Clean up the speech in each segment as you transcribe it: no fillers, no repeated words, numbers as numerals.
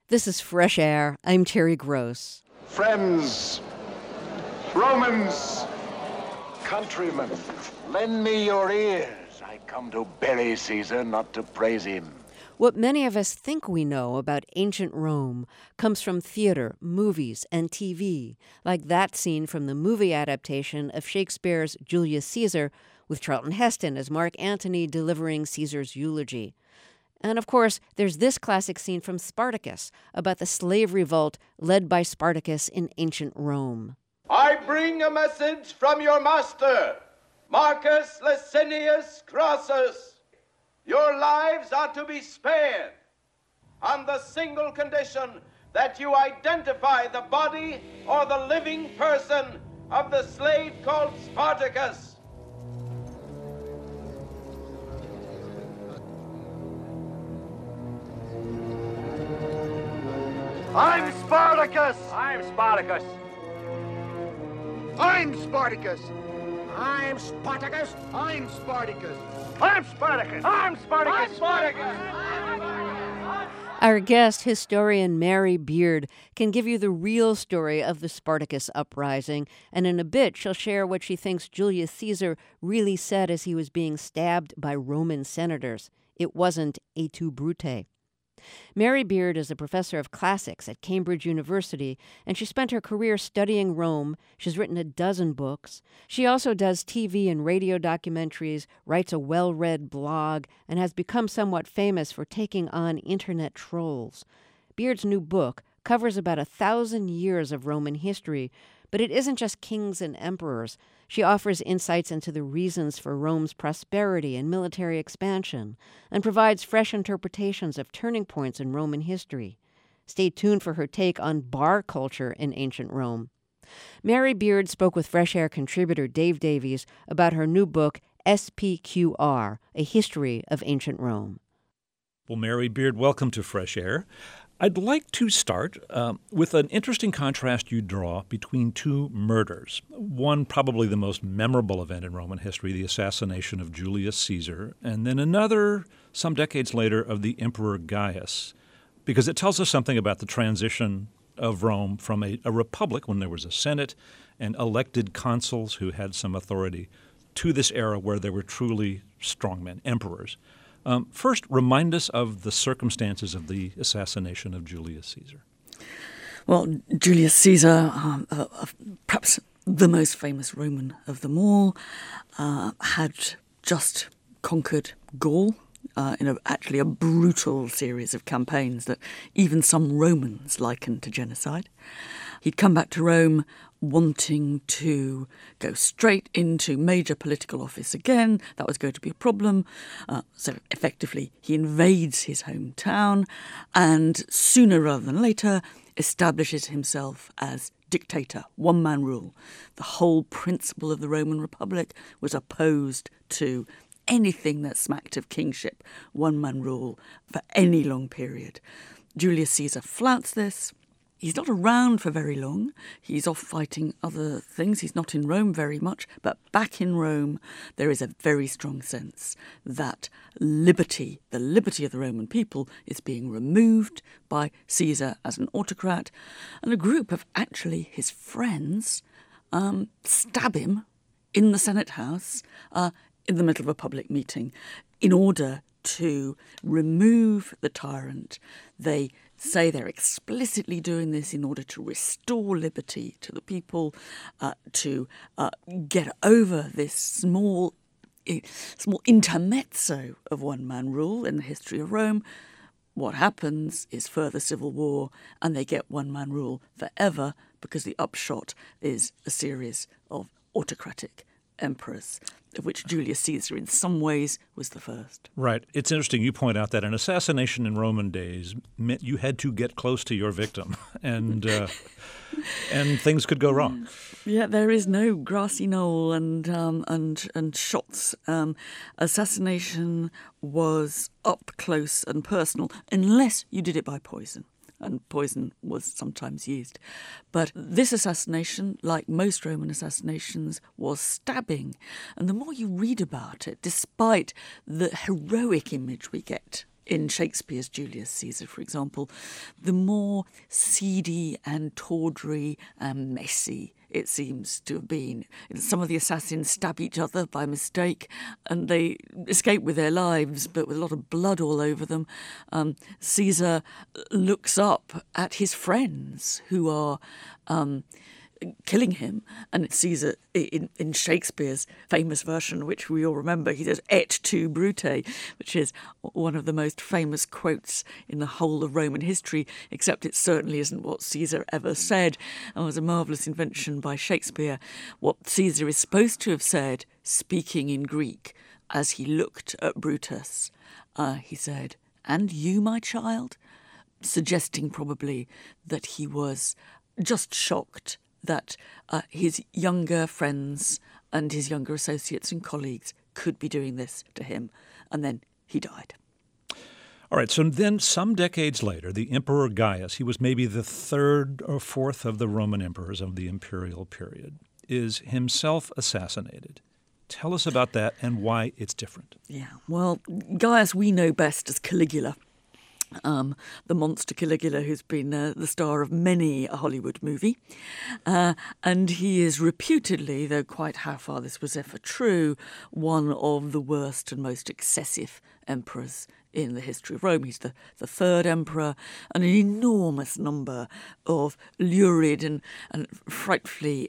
This is Fresh Air. I'm Terry Gross. Friends, Romans, countrymen, lend me your ears. I come to bury Caesar, not to praise him. What many of us think we know about ancient Rome comes from theater, movies, and TV, like that scene from the movie adaptation of Shakespeare's Julius Caesar, with Charlton Heston as Mark Antony delivering Caesar's eulogy. And of course, there's this classic scene from Spartacus about the slave revolt led by Spartacus in ancient Rome. I bring a message from your master, Marcus Licinius Crassus. Your lives are to be spared on the single condition that you identify the body or the living person of the slave called Spartacus. I'm Spartacus! I'm Spartacus. I'm Spartacus! I'm Spartacus. I'm Spartacus! I'm Spartacus. I'm Spartacus. I'm Spartacus. Our guest, historian Mary Beard, can give you the real story of the Spartacus uprising, and in a bit she'll share what she thinks Julius Caesar really said as he was being stabbed by Roman senators. It wasn't et tu, Brute. Mary Beard is a professor of classics at Cambridge University, and she spent her career studying Rome. She's written a dozen books. She also does TV and radio documentaries, writes a well-read blog, and has become somewhat famous for taking on internet trolls. Beard's new book covers about 1,000 years of Roman history, but it isn't just kings and emperors. She offers insights into the reasons for Rome's prosperity and military expansion, and provides fresh interpretations of turning points in Roman history. Stay tuned for her take on bar culture in ancient Rome. Mary Beard spoke with Fresh Air contributor Dave Davies about her new book, SPQR, A History of Ancient Rome. Well, Mary Beard, welcome to Fresh Air. I'd like to start with an interesting contrast you draw between two murders. One, probably the most memorable event in Roman history, the assassination of Julius Caesar, and then another, some decades later, of the Emperor Gaius, because it tells us something about the transition of Rome from a republic, when there was a Senate and elected consuls who had some authority, to this era where there were truly strongmen, emperors. First, remind us of the circumstances of the assassination of Julius Caesar. Well, Julius Caesar, perhaps the most famous Roman of them all, had just conquered Gaul in actually a brutal series of campaigns that even some Romans likened to genocide. He'd come back to Rome wanting to go straight into major political office again. That was going to be a problem. So effectively, he invades his hometown and sooner rather than later establishes himself as dictator, one-man rule. The whole principle of the Roman Republic was opposed to anything that smacked of kingship, one-man rule, for any long period. Julius Caesar flouts this. He's not around for very long. He's off fighting other things. He's not in Rome very much. But back in Rome, there is a very strong sense that liberty, the liberty of the Roman people, is being removed by Caesar as an autocrat. And a group of actually his friends stab him in the Senate House in the middle of a public meeting in order to remove the tyrant. They say they're explicitly doing this in order to restore liberty to the people, to get over this small intermezzo of one-man rule in the history of Rome. What happens is further civil war, and they get one-man rule forever because the upshot is a series of autocratic emperors, of which Julius Caesar in some ways was the first. Right. It's interesting you point out that an assassination in Roman days meant you had to get close to your victim, and things could go wrong. Yeah, there is no grassy knoll and shots. Assassination was up close and personal, unless you did it by poison. And poison was sometimes used. But this assassination, like most Roman assassinations, was stabbing. And the more you read about it, despite the heroic image we get in Shakespeare's Julius Caesar, for example, the more seedy and tawdry and messy it seems to have been. Some of the assassins stab each other by mistake and they escape with their lives, but with a lot of blood all over them. Caesar looks up at his friends who are killing him, and it's Caesar in Shakespeare's famous version, which we all remember. He says "et tu, Brute," which is one of the most famous quotes in the whole of Roman history, except it certainly isn't what Caesar ever said. It was a marvellous invention by Shakespeare. What Caesar is supposed to have said, speaking in Greek, as he looked at Brutus, he said, "And you, my child?" suggesting probably that he was just shocked that his younger friends and his younger associates and colleagues could be doing this to him. And then he died. All right, so then some decades later, the Emperor Gaius, he was maybe the third or fourth of the Roman emperors of the imperial period, is himself assassinated. Tell us about that and why it's different. Yeah, well, Gaius we know best as Caligula. The monster Caligula, who's been the star of many a Hollywood movie. And he is reputedly, though quite how far this was ever true, one of the worst and most excessive emperors in the history of Rome. He's the third emperor, and an enormous number of lurid and frightfully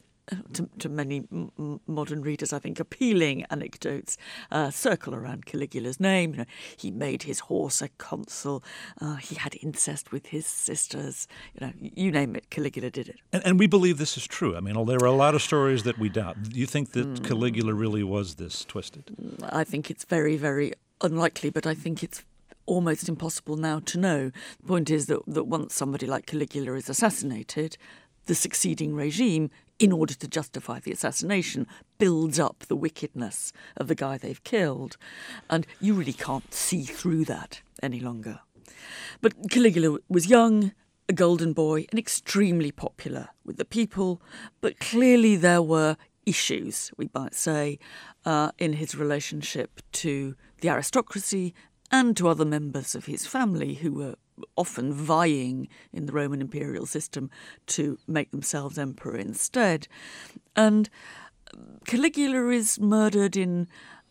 to many modern readers, I think, appealing anecdotes circle around Caligula's name. You know, he made his horse a consul. He had incest with his sisters. You know, you name it, Caligula did it. And we believe this is true. I mean, there are a lot of stories that we doubt. Do you think that Caligula really was this twisted? I think it's very, very unlikely, but I think it's almost impossible now to know. The point is that once somebody like Caligula is assassinated, the succeeding regime, in order to justify the assassination, builds up the wickedness of the guy they've killed. And you really can't see through that any longer. But Caligula was young, a golden boy, and extremely popular with the people. But clearly there were issues, we might say, in his relationship to the aristocracy and to other members of his family who were often vying in the Roman imperial system to make themselves emperor instead. And Caligula is murdered in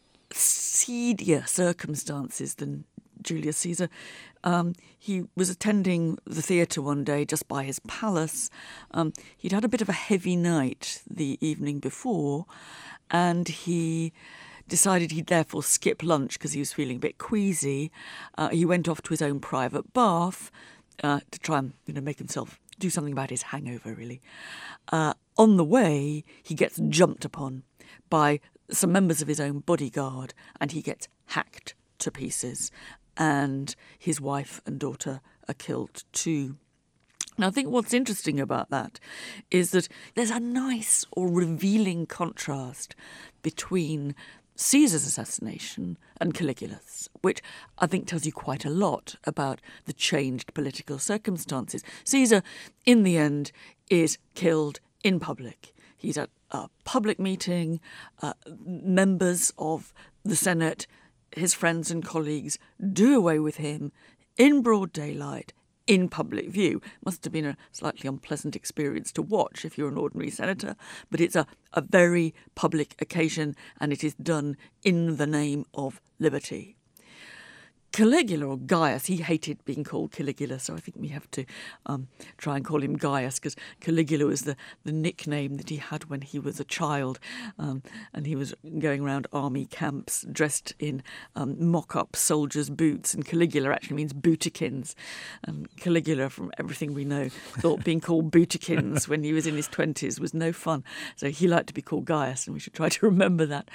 seedier circumstances than Julius Caesar. He was attending the theatre one day just by his palace. He'd had a bit of a heavy night the evening before, and he decided he'd therefore skip lunch because he was feeling a bit queasy. He went off to his own private bath to try and make himself do something about his hangover, really. On the way, he gets jumped upon by some members of his own bodyguard and he gets hacked to pieces. And his wife and daughter are killed too. Now, I think what's interesting about that is that there's a nice or revealing contrast between Caesar's assassination and Caligula's, which I think tells you quite a lot about the changed political circumstances. Caesar, in the end, is killed in public. He's at a public meeting. Members of the Senate, his friends and colleagues, do away with him in broad daylight, in public view. Must have been a slightly unpleasant experience to watch if you're an ordinary senator, but it's a very public occasion and it is done in the name of liberty. Caligula, or Gaius, he hated being called Caligula, so I think we have to try and call him Gaius, because Caligula was the nickname that he had when he was a child, and he was going around army camps dressed in mock-up soldiers' boots, and Caligula actually means bootikins. And Caligula, from everything we know, thought being called bootikins when he was in his 20s was no fun, so he liked to be called Gaius, and we should try to remember that.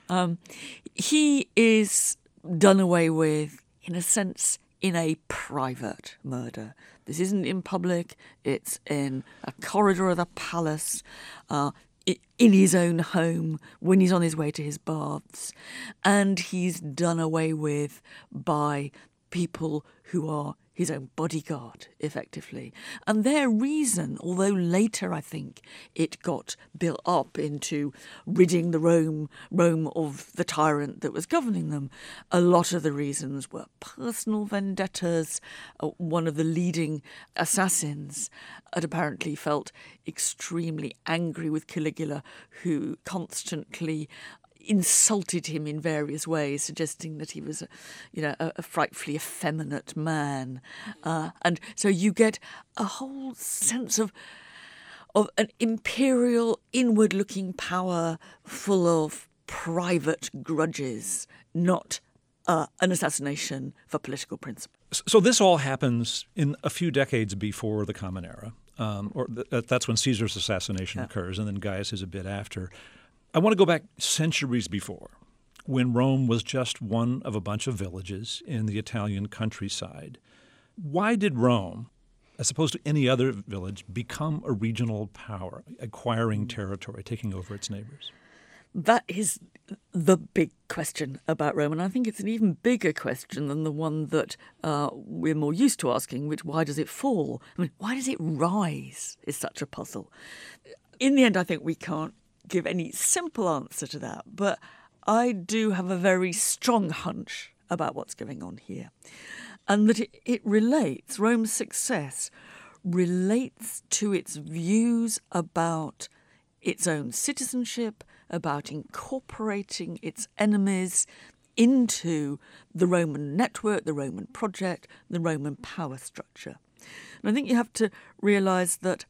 He is done away with, in a sense, in a private murder. This isn't in public, it's in a corridor of the palace, in his own home, when he's on his way to his baths, and he's done away with by people who are his own bodyguard, effectively. And their reason, although later I think it got built up into ridding the Rome of the tyrant that was governing them, a lot of the reasons were personal vendettas. One of the leading assassins had apparently felt extremely angry with Caligula, who constantly insulted him in various ways, suggesting that he was a frightfully effeminate man. And so you get a whole sense of an imperial, inward-looking power full of private grudges, not an assassination for political principle. So this all happens in a few decades before the Common Era, that's when Caesar's assassination occurs, and then Gaius is a bit after. I want to go back centuries before, when Rome was just one of a bunch of villages in the Italian countryside. Why did Rome, as opposed to any other village, become a regional power, acquiring territory, taking over its neighbors? That is the big question about Rome, and I think it's an even bigger question than the one that we're more used to asking, which why does it fall? I mean, why does it rise is such a puzzle. In the end, I think we can't give any simple answer to that, but I do have a very strong hunch about what's going on here, and that it relates, Rome's success relates to its views about its own citizenship, about incorporating its enemies into the Roman network, the Roman project, the Roman power structure. And I think you have to realise that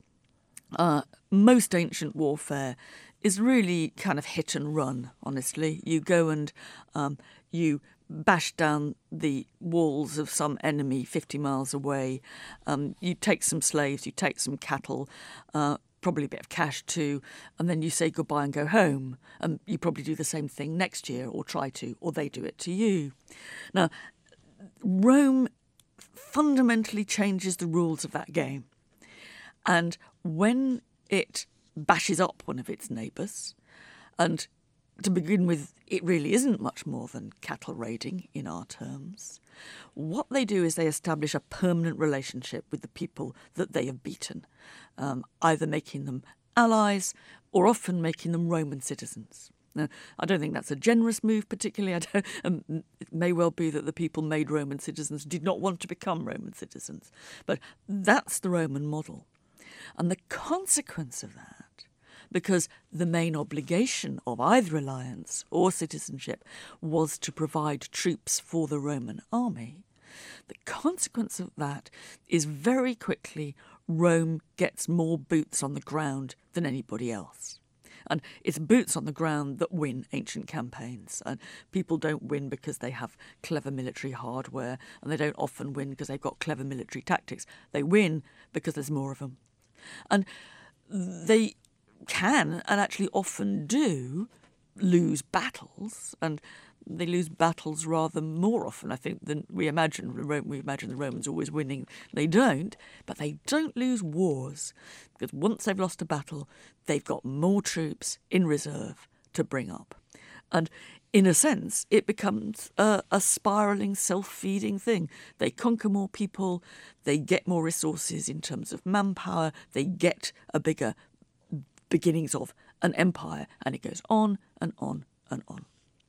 most ancient warfare is really kind of hit and run, honestly. You go and you bash down the walls of some enemy 50 miles away. You take some slaves, you take some cattle, probably a bit of cash too, and then you say goodbye and go home. And you probably do the same thing next year, or try to, or they do it to you. Now, Rome fundamentally changes the rules of that game. And when it bashes up one of its neighbours, and to begin with, it really isn't much more than cattle raiding in our terms. What they do is they establish a permanent relationship with the people that they have beaten, either making them allies or often making them Roman citizens. Now, I don't think that's a generous move particularly. It may well be that the people made Roman citizens did not want to become Roman citizens. But that's the Roman model. And the consequence of that, because the main obligation of either alliance or citizenship was to provide troops for the Roman army, the consequence of that is very quickly Rome gets more boots on the ground than anybody else. And it's boots on the ground that win ancient campaigns. And people don't win because they have clever military hardware, and they don't often win because they've got clever military tactics. They win because there's more of them. And they can, and actually often do, lose battles, and they lose battles rather more often, I think, than we imagine. We imagine the Romans always winning. They don't, but they don't lose wars, because once they've lost a battle, they've got more troops in reserve to bring up. And in a sense, it becomes a spiralling, self-feeding thing. They conquer more people, they get more resources in terms of manpower, they get a bigger beginnings of an empire, and it goes on and on and on.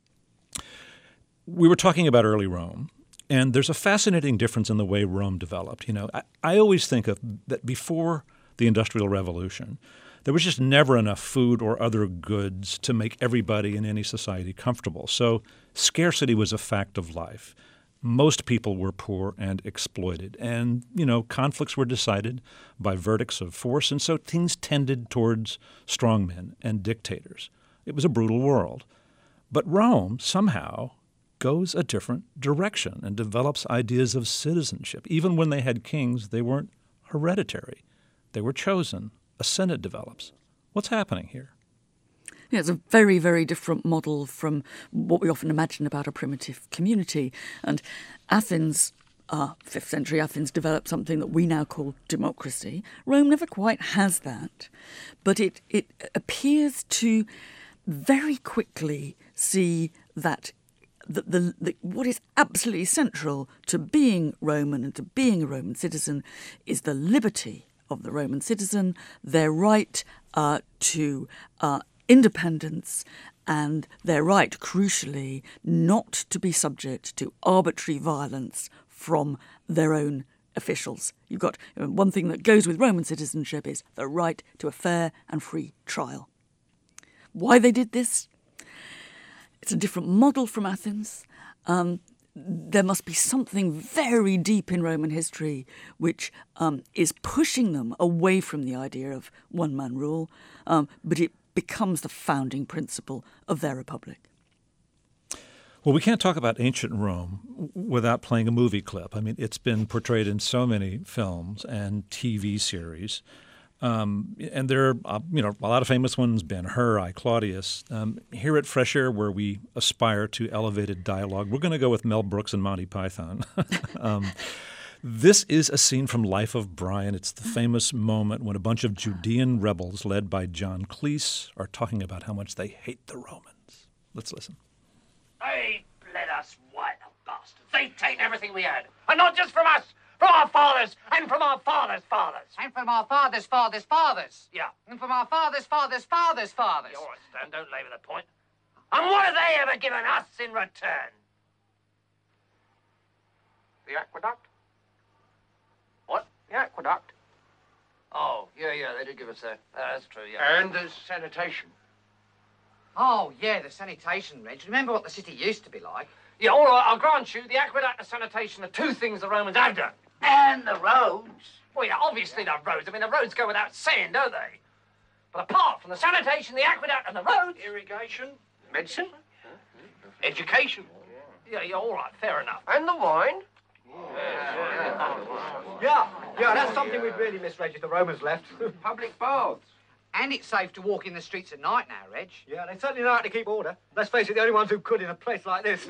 We were talking about early Rome, and there's a fascinating difference in the way Rome developed. You know, I always think of that before the Industrial Revolution, there was just never enough food or other goods to make everybody in any society comfortable. So scarcity was a fact of life. Most people were poor and exploited. And, you know, conflicts were decided by verdicts of force, and so things tended towards strongmen and dictators. It was a brutal world. But Rome somehow goes a different direction and develops ideas of citizenship. Even when they had kings, they weren't hereditary. They were chosen. A Senate develops. What's happening here? Yeah, it's a very, very different model from what we often imagine about a primitive community. And Athens, 5th century Athens, developed something that we now call democracy. Rome never quite has that. But it appears to very quickly see that what is absolutely central to being Roman and to being a Roman citizen is the liberty of the Roman citizen, their right to independence, and their right, crucially, not to be subject to arbitrary violence from their own officials. You've got one thing that goes with Roman citizenship is the right to a fair and free trial. Why they did this? It's a different model from Athens. There must be something very deep in Roman history which is pushing them away from the idea of one-man rule, but it becomes the founding principle of their republic. Well, we can't talk about ancient Rome without playing a movie clip. I mean, it's been portrayed in so many films and TV series. And there are, a lot of famous ones, Ben-Hur, I, Claudius. Here at Fresh Air, where we aspire to elevated dialogue, we're going to go with Mel Brooks and Monty Python. This is a scene from Life of Brian. It's the famous moment when a bunch of Judean rebels led by John Cleese are talking about how much they hate the Romans. Let's listen. They bled us white, the bastards. They've taken everything we had. And not just from us, from our fathers, and from our fathers' fathers. And from our fathers' fathers' fathers. Yeah. And from our fathers' fathers' fathers' fathers. Yeah, all right, Stan, don't labour the point. And what have they ever given us in return? The aqueduct? What? The aqueduct. Oh, yeah, they did give us that. That's true, yeah. And the sanitation. Oh, yeah, the sanitation, Reg. Remember what the city used to be like? Yeah, all right, I'll grant you, the aqueduct and sanitation are two things the Romans have done. And the roads. Well, yeah, obviously the roads. I mean, the roads go without saying, don't they? But apart from the sanitation, the aqueduct and the roads... Irrigation. Medicine. Education. Yeah, all right, fair enough. And the wine. Yeah, that's something we'd really miss, Reg, if the Romans left. Public baths. And it's safe to walk in the streets at night now, Reg. Yeah, they certainly know how to keep order. Let's face it, the only ones who could in a place like this.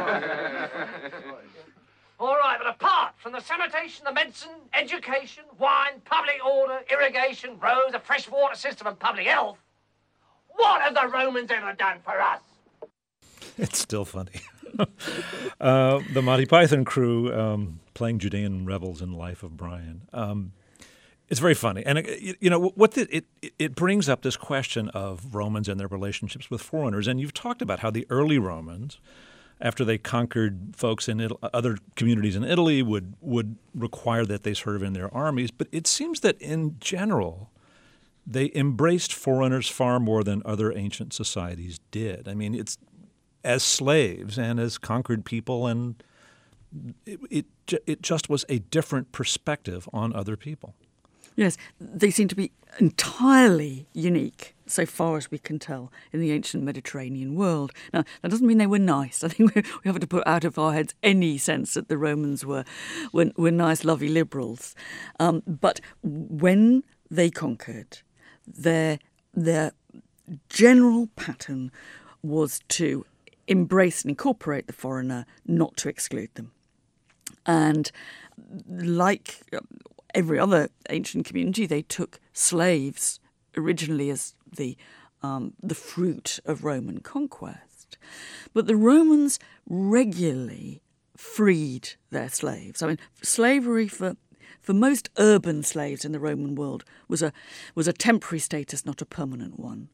All right, but apart from the sanitation, the medicine, education, wine, public order, irrigation, roads, a fresh water system and public health, what have the Romans ever done for us? It's still funny. The Monty Python crew playing Judean rebels in Life of Brian. It's very funny. And, it brings up this question of Romans and their relationships with foreigners. And you've talked about how the early Romans, after they conquered folks in other communities in Italy, would require that they serve in their armies. But it seems that in general, they embraced foreigners far more than other ancient societies did. I mean, it's as slaves and as conquered people, and it just was a different perspective on other people. Yes, they seem to be entirely unique, so far as we can tell, in the ancient Mediterranean world. Now, that doesn't mean they were nice. I think we have to put out of our heads any sense that the Romans were nice, lovely liberals. But when they conquered, their general pattern was to embrace and incorporate the foreigner, not to exclude them. And like every other ancient community, they took slaves originally as the fruit of Roman conquest. But the Romans regularly freed their slaves. I mean, slavery for most urban slaves in the Roman world was a temporary status, not a permanent one.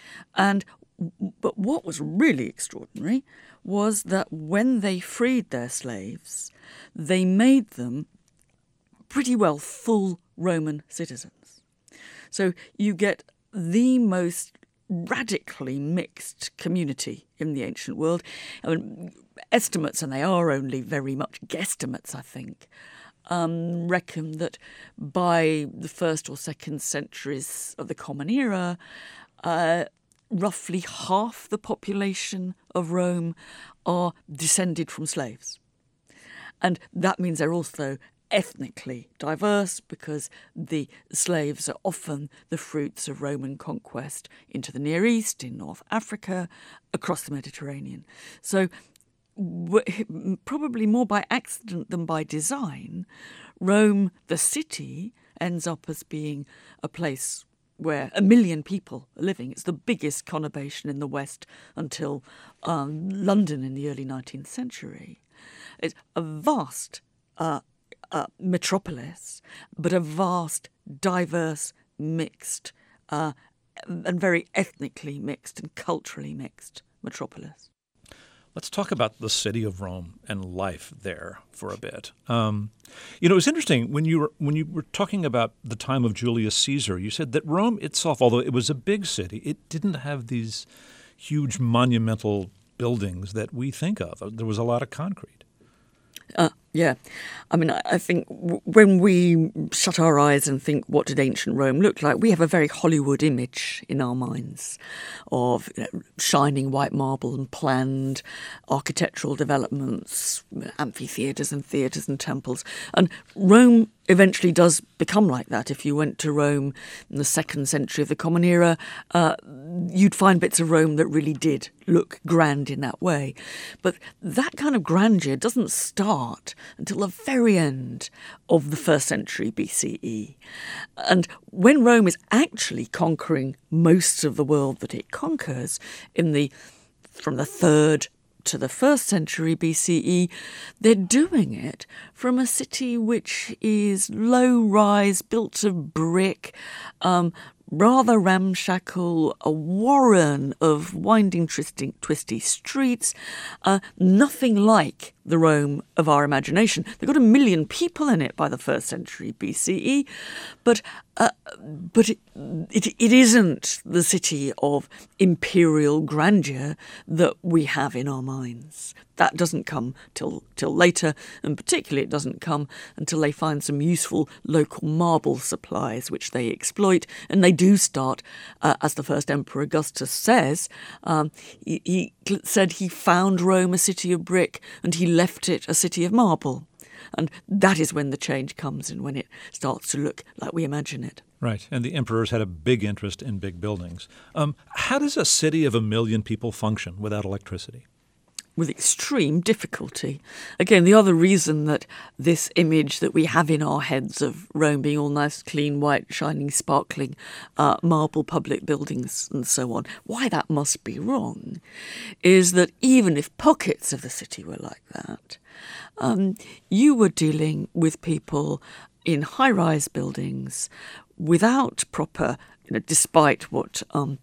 But what was really extraordinary was that when they freed their slaves, they made them pretty well full Roman citizens. So you get the most radically mixed community in the ancient world. I mean, estimates, and they are only very much guesstimates, I think, reckon that by the 1st or 2nd centuries of the Common Era, roughly half the population of Rome are descended from slaves. And that means they're also ethnically diverse, because the slaves are often the fruits of Roman conquest into the Near East, in North Africa, across the Mediterranean. So probably more by accident than by design, Rome, the city, ends up as being a place where 1 million people are living. It's the biggest conurbation in the West until London in the early 19th century. It's a vast metropolis, but a vast, diverse, mixed, and very ethnically mixed and culturally mixed metropolis. Let's talk about the city of Rome and life there for a bit. It was interesting when you were talking about the time of Julius Caesar. You said that Rome itself, although it was a big city, it didn't have these huge monumental buildings that we think of. There was a lot of concrete. Yeah. I mean, I think when we shut our eyes and think, what did ancient Rome look like? We have a very Hollywood image in our minds of shining white marble and planned architectural developments, amphitheatres and theatres and temples. And Rome eventually does become like that. If you went to Rome in the 2nd century of the Common Era, you'd find bits of Rome that really did look grand in that way. But that kind of grandeur doesn't start until the very end of the 1st century BCE. And when Rome is actually conquering most of the world that it conquers from the 3rd to the 1st century BCE, they're doing it from a city which is low-rise, built of brick, rather ramshackle, a warren of winding, twisty streets, nothing like the Rome of our imagination. They've got 1 million people in it by the 1st century BCE, but it isn't the city of imperial grandeur that we have in our minds. That doesn't come till later, and particularly it doesn't come until they find some useful local marble supplies, which they exploit, and they do start, as the first Emperor Augustus says, he said he found Rome a city of brick and he left it a city of marble. And that is when the change comes and when it starts to look like we imagine it. Right, and the emperors had a big interest in big buildings. How does a city of 1 million people function without electricity? With extreme difficulty. Again, the other reason that this image that we have in our heads of Rome being all nice, clean, white, shining, sparkling, marble public buildings and so on, why that must be wrong, is that even if pockets of the city were like that, you were dealing with people in high-rise buildings without proper, despite what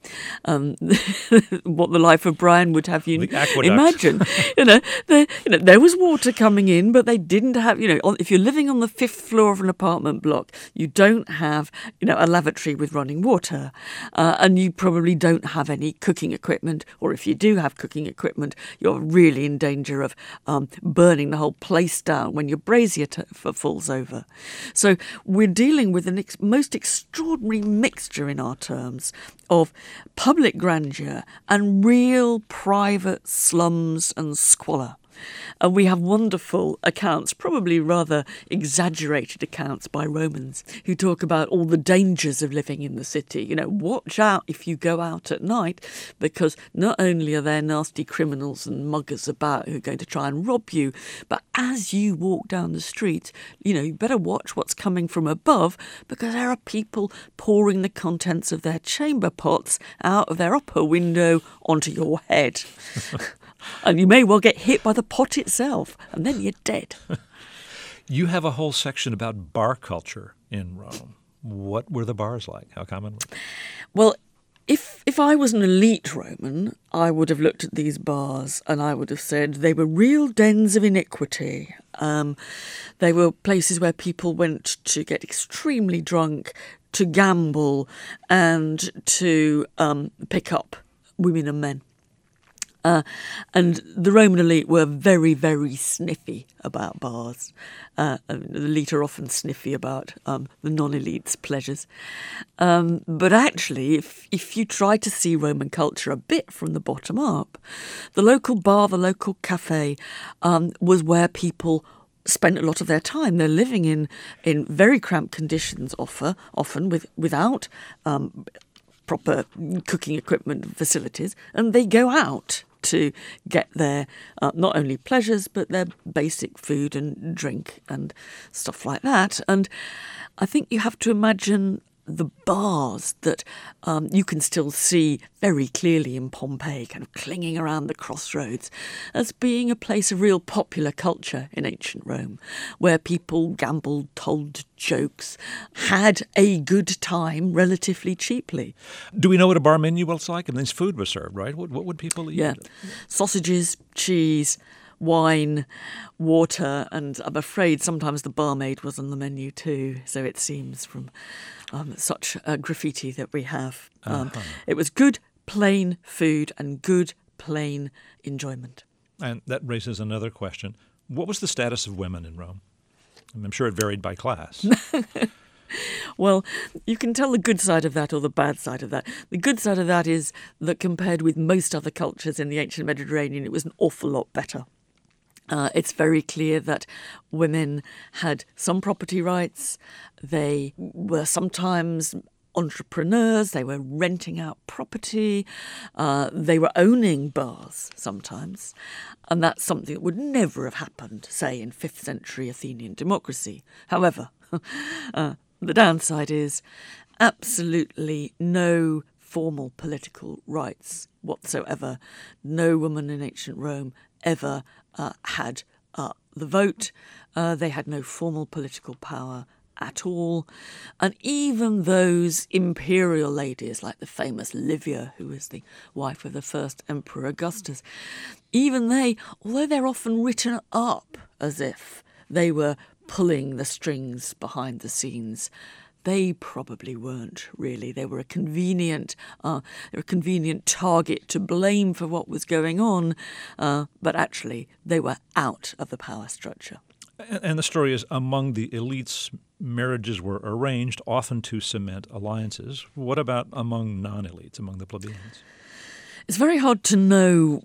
what the life of Brian would have you imagine. There was water coming in, but they didn't have, if you're living on the 5th floor of an apartment block, you don't have, a lavatory with running water, and you probably don't have any cooking equipment, or if you do have cooking equipment, you're really in danger of burning the whole place down when your brazier falls over. So we're dealing with the most extraordinary mixture in our terms of public grandeur and real private slums and squalor. And we have wonderful accounts, probably rather exaggerated accounts by Romans, who talk about all the dangers of living in the city. Watch out if you go out at night, because not only are there nasty criminals and muggers about who are going to try and rob you, but as you walk down the street, you better watch what's coming from above, because there are people pouring the contents of their chamber pots out of their upper window onto your head. And you may well get hit by the pot itself, and then you're dead. You have a whole section about bar culture in Rome. What were the bars like? How common were they? Well, if I was an elite Roman, I would have looked at these bars and I would have said they were real dens of iniquity. They were places where people went to get extremely drunk, to gamble, and to pick up women and men. And the Roman elite were very, very sniffy about bars. The elite are often sniffy about the non-elite's pleasures. But actually, if you try to see Roman culture a bit from the bottom up, the local bar, the local cafe, was where people spent a lot of their time. They're living in very cramped conditions, often without proper cooking equipment and facilities, and they go out to get their not only pleasures but their basic food and drink and stuff like that. And I think you have to imagine the bars that you can still see very clearly in Pompeii, kind of clinging around the crossroads, as being a place of real popular culture in ancient Rome, where people gambled, told jokes, had a good time relatively cheaply. Do we know what a bar menu was like? And this food was served, right? What would people eat? Yeah, sausages, cheese, wine, water, and I'm afraid sometimes the barmaid was on the menu too, so it seems from such graffiti that we have. It was good, plain food and good, plain enjoyment. And that raises another question. What was the status of women in Rome? I'm sure it varied by class. Well, you can tell the good side of that or the bad side of that. The good side of that is that compared with most other cultures in the ancient Mediterranean, it was an awful lot better. It's very clear that women had some property rights. They were sometimes entrepreneurs. They were renting out property. They were owning bars sometimes. And that's something that would never have happened, say, in 5th century Athenian democracy. However, the downside is absolutely no formal political rights whatsoever. No woman in ancient Rome ever had the vote. They had no formal political power at all. And even those imperial ladies, like the famous Livia, who was the wife of the first Emperor Augustus, even they, although they're often written up as if they were pulling the strings behind the scenes, they probably weren't really. They were a convenient target to blame for what was going on, but actually they were out of the power structure. And the story is, among the elites, marriages were arranged, often to cement alliances. What about among non-elites, among the plebeians? It's very hard to know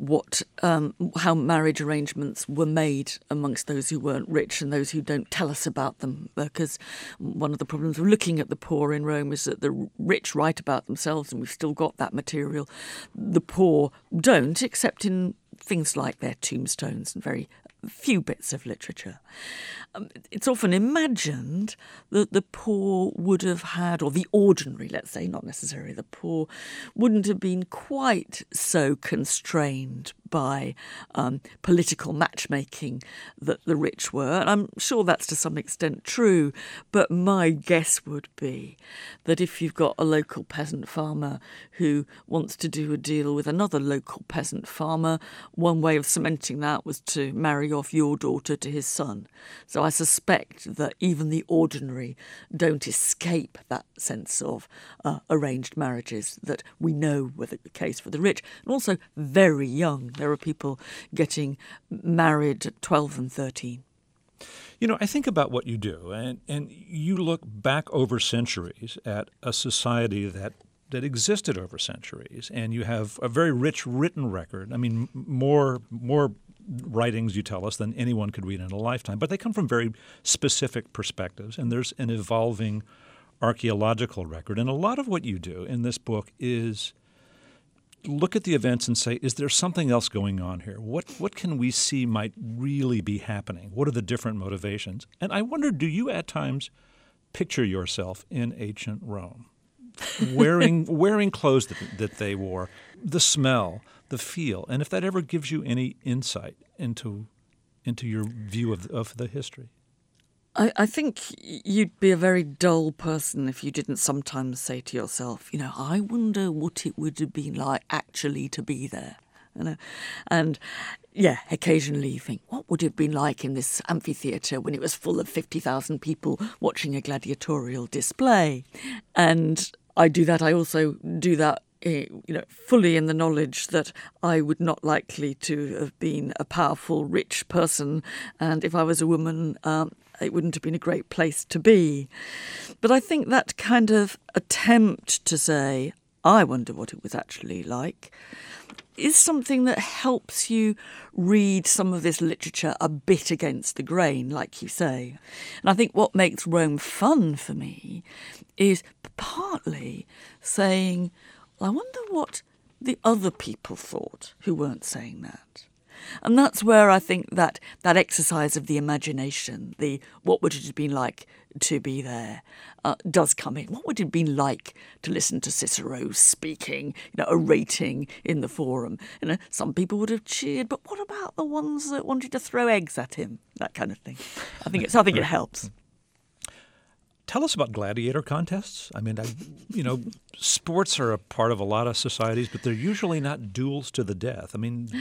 how marriage arrangements were made amongst those who weren't rich and those who don't tell us about them, because one of the problems of looking at the poor in Rome is that the rich write about themselves, and we've still got that material. The poor don't, except in things like their tombstones and very few bits of literature. It's often imagined that the poor would have had, or the ordinary, let's say, not necessarily the poor, wouldn't have been quite so constrained by political matchmaking that the rich were. And I'm sure that's to some extent true, but my guess would be that if you've got a local peasant farmer who wants to do a deal with another local peasant farmer, one way of cementing that was to marry off your daughter to his son. So I suspect that even the ordinary don't escape that sense of arranged marriages that we know were the case for the rich, and also very young. There are people getting married at 12 and 13. You know, I think about what you do, and you look back over centuries at a society that existed over centuries, and you have a very rich written record. I mean, more writings, you tell us, than anyone could read in a lifetime. But they come from very specific perspectives, and there's an evolving archaeological record. And a lot of what you do in this book is look at the events and say, is there something else going on here? What can we see might really be happening? What are the different motivations? And I wonder, do you at times picture yourself in ancient Rome, wearing clothes that they wore, the smell, the feel, and if that ever gives you any insight into your view of the history? I think you'd be a very dull person if you didn't sometimes say to yourself, I wonder what it would have been like actually to be there. And yeah, occasionally you think, what would it have been like in this amphitheatre when it was full of 50,000 people watching a gladiatorial display? And I do that. I also do that fully in the knowledge that I would not likely to have been a powerful, rich person, and if I was a woman, it wouldn't have been a great place to be. But I think that kind of attempt to say, I wonder what it was actually like, is something that helps you read some of this literature a bit against the grain, like you say. And I think what makes Rome fun for me is partly saying, I wonder what the other people thought who weren't saying that. And that's where I think that exercise of the imagination, the what would it have been like to be there, does come in. What would it have been like to listen to Cicero speaking, orating in the Forum? Some people would have cheered, but what about the ones that wanted to throw eggs at him? That kind of thing. I think it helps. Tell us about gladiator contests. I mean, sports are a part of a lot of societies, but they're usually not duels to the death. I mean,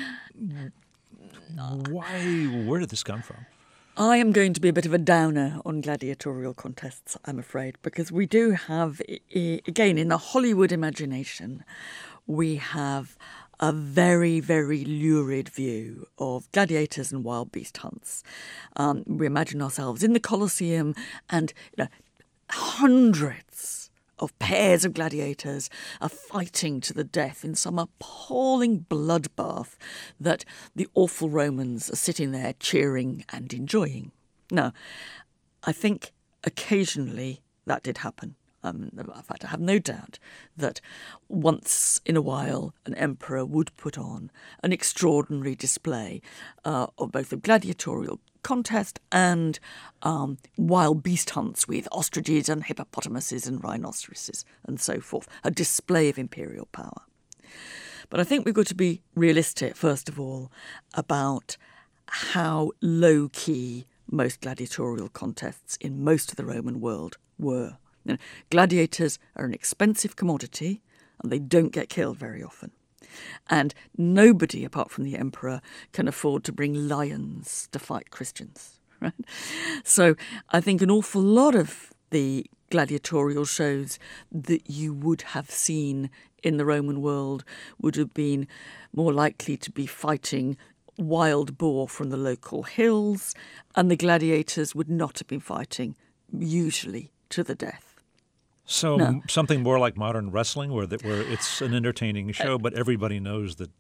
where did this come from? I am going to be a bit of a downer on gladiatorial contests, I'm afraid, because we do have, again, in the Hollywood imagination, we have a very, very lurid view of gladiators and wild beast hunts. We imagine ourselves in the Colosseum and hundreds of pairs of gladiators are fighting to the death in some appalling bloodbath that the awful Romans are sitting there cheering and enjoying. Now, I think occasionally that did happen. In fact, I have no doubt that once in a while an emperor would put on an extraordinary display of both a gladiatorial contest and wild beast hunts with ostriches and hippopotamuses and rhinoceroses and so forth, a display of imperial power. But I think we've got to be realistic, first of all, about how low-key most gladiatorial contests in most of the Roman world were. Gladiators are an expensive commodity and they don't get killed very often. And nobody, apart from the emperor, can afford to bring lions to fight Christians. Right? So I think an awful lot of the gladiatorial shows that you would have seen in the Roman world would have been more likely to be fighting wild boar from the local hills, and the gladiators would not have been fighting, usually, to the death. So something more like modern wrestling, where it's an entertaining show, but everybody knows that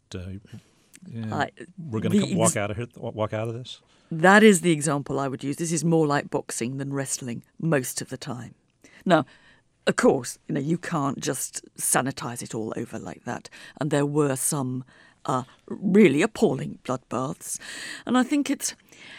we're going to walk out of this. That is the example I would use. This is more like boxing than wrestling most of the time. Now, of course, you can't just sanitize it all over like that, and there were some really appalling bloodbaths, and I think it's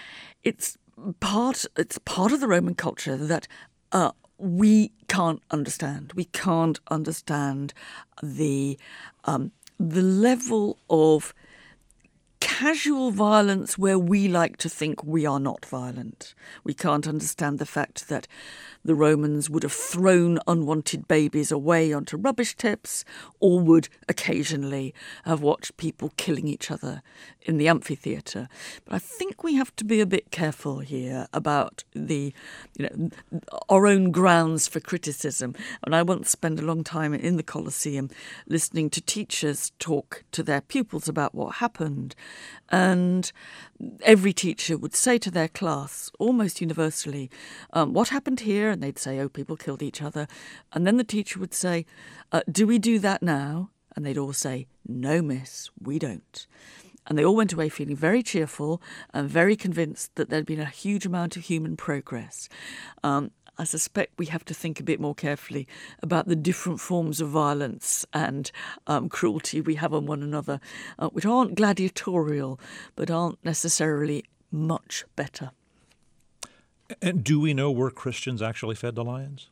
part of the Roman culture that. We can't understand. We can't understand the level of casual violence where we like to think we are not violent. We can't understand the fact that the Romans would have thrown unwanted babies away onto rubbish tips or would occasionally have watched people killing each other in the amphitheatre. But I think we have to be a bit careful here about our own grounds for criticism. And I once spent a long time in the Colosseum listening to teachers talk to their pupils about what happened. And every teacher would say to their class, almost universally, what happened here? And they'd say, people killed each other. And then the teacher would say, do we do that now? And they'd all say, no, miss, we don't. And they all went away feeling very cheerful and very convinced that there'd been a huge amount of human progress. I suspect we have to think a bit more carefully about the different forms of violence and cruelty we have on one another, which aren't gladiatorial, but aren't necessarily much better. And do we know where Christians actually fed the lions?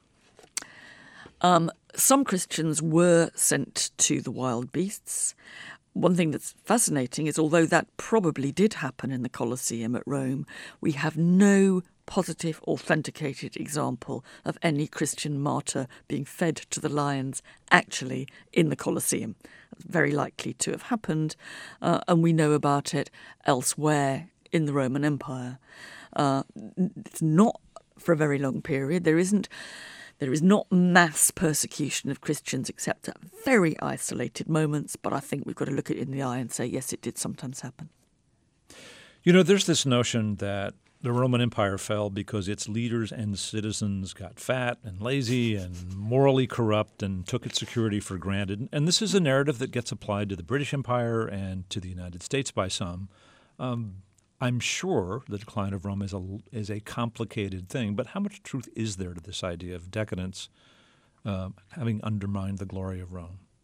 Some Christians were sent to the wild beasts. One thing that's fascinating is, although that probably did happen in the Colosseum at Rome, we have no positive, authenticated example of any Christian martyr being fed to the lions actually in the Colosseum. It's very likely to have happened, and we know about it elsewhere in the Roman Empire. It's not for a very long period. There is not mass persecution of Christians except at very isolated moments, but I think we've got to look it in the eye and say, yes, it did sometimes happen. There's this notion that the Roman Empire fell because its leaders and citizens got fat and lazy and morally corrupt and took its security for granted. And this is a narrative that gets applied to the British Empire and to the United States by some. I'm sure the decline of Rome is a complicated thing, but how much truth is there to this idea of decadence having undermined the glory of Rome?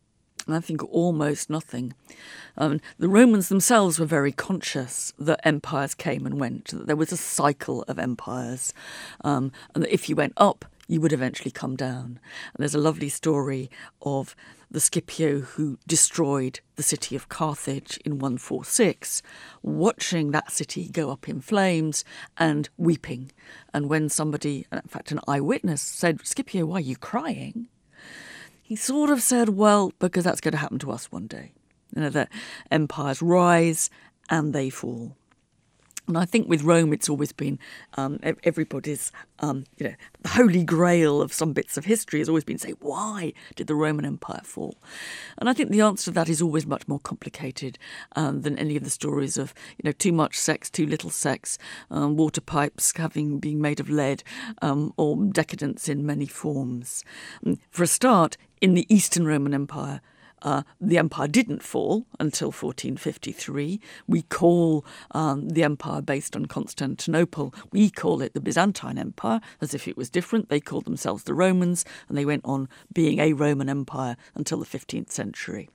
I think almost nothing. The Romans themselves were very conscious that empires came and went, that there was a cycle of empires, and that if you went up, you would eventually come down. And there's a lovely story of the Scipio who destroyed the city of Carthage in 146, watching that city go up in flames and weeping. And when somebody, in fact an eyewitness, said, "Scipio, why are you crying?" he sort of said, well, because that's going to happen to us one day. That empires rise and they fall. And I think with Rome, it's always been everybody's, the holy grail of some bits of history has always been say, why did the Roman Empire fall? And I think the answer to that is always much more complicated than any of the stories of, too much sex, too little sex, water pipes being made of lead, or decadence in many forms. For a start, in the Eastern Roman Empire, the empire didn't fall until 1453. We call the empire based on Constantinople, we call it the Byzantine Empire, as if it was different. They called themselves the Romans, and they went on being a Roman Empire until the 15th century.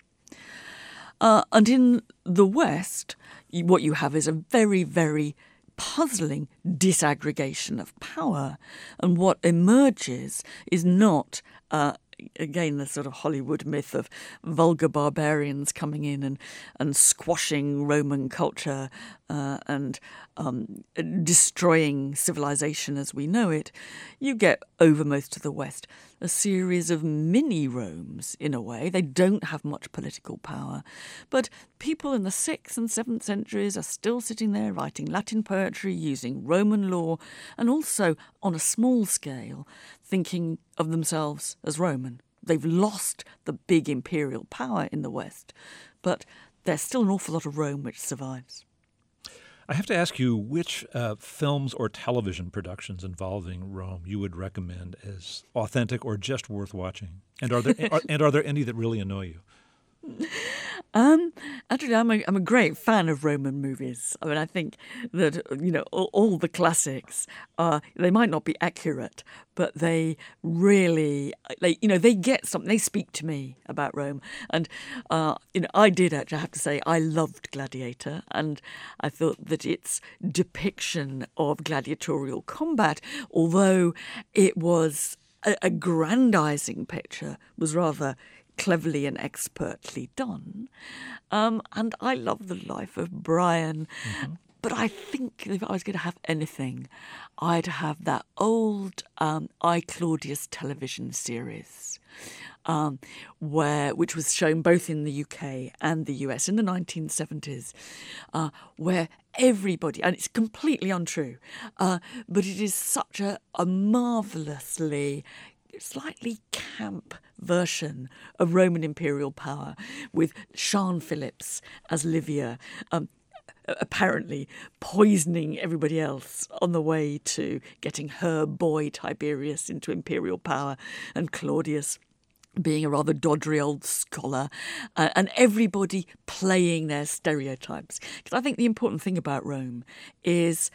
And in the West, what you have is a very, very puzzling disaggregation of power. And what emerges is not again, the sort of Hollywood myth of vulgar barbarians coming in and squashing Roman culture and destroying civilization as we know it. You get over most of the West a series of mini-Romes, in a way. They don't have much political power. But people in the 6th and 7th centuries are still sitting there writing Latin poetry, using Roman law, and also, on a small scale, thinking of themselves as Roman. They've lost the big imperial power in the West, but there's still an awful lot of Rome which survives. I have to ask you which films or television productions involving Rome you would recommend as authentic or just worth watching, and are there any that really annoy you? Actually, I'm a great fan of Roman movies. I mean, I think that all the classics they might not be accurate, but they really they get something. They speak to me about Rome, and I did actually have to say I loved Gladiator, and I thought that its depiction of gladiatorial combat, although it was a aggrandizing picture, was rather cleverly and expertly done. And I love the life of Brian. Mm-hmm. But I think if I was going to have anything, I'd have that old I, Claudius television series, which was shown both in the UK and the US in the 1970s, where everybody, and it's completely untrue, but it is such a marvellously slightly camp version of Roman imperial power, with Sian Phillips as Livia, apparently poisoning everybody else on the way to getting her boy Tiberius into imperial power, and Claudius being a rather doddery old scholar, and everybody playing their stereotypes. Because I think the important thing about Rome is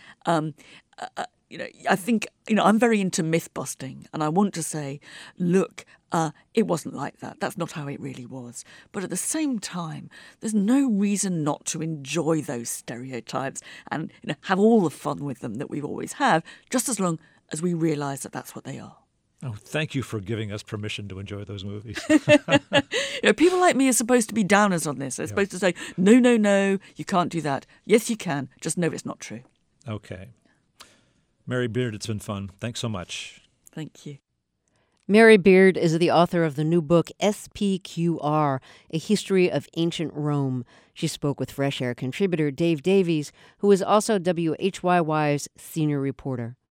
I think, I'm very into myth busting, and I want to say, look, it wasn't like that. That's not how it really was. But at the same time, there's no reason not to enjoy those stereotypes and have all the fun with them that we always have, just as long as we realise that that's what they are. Oh, thank you for giving us permission to enjoy those movies. People like me are supposed to be downers on this. They're supposed to say, no, you can't do that. Yes, you can. Just know it's not true. Okay. Mary Beard, it's been fun. Thanks so much. Thank you. Mary Beard is the author of the new book SPQR, A History of Ancient Rome. She spoke with Fresh Air contributor Dave Davies, who is also WHYY's senior reporter.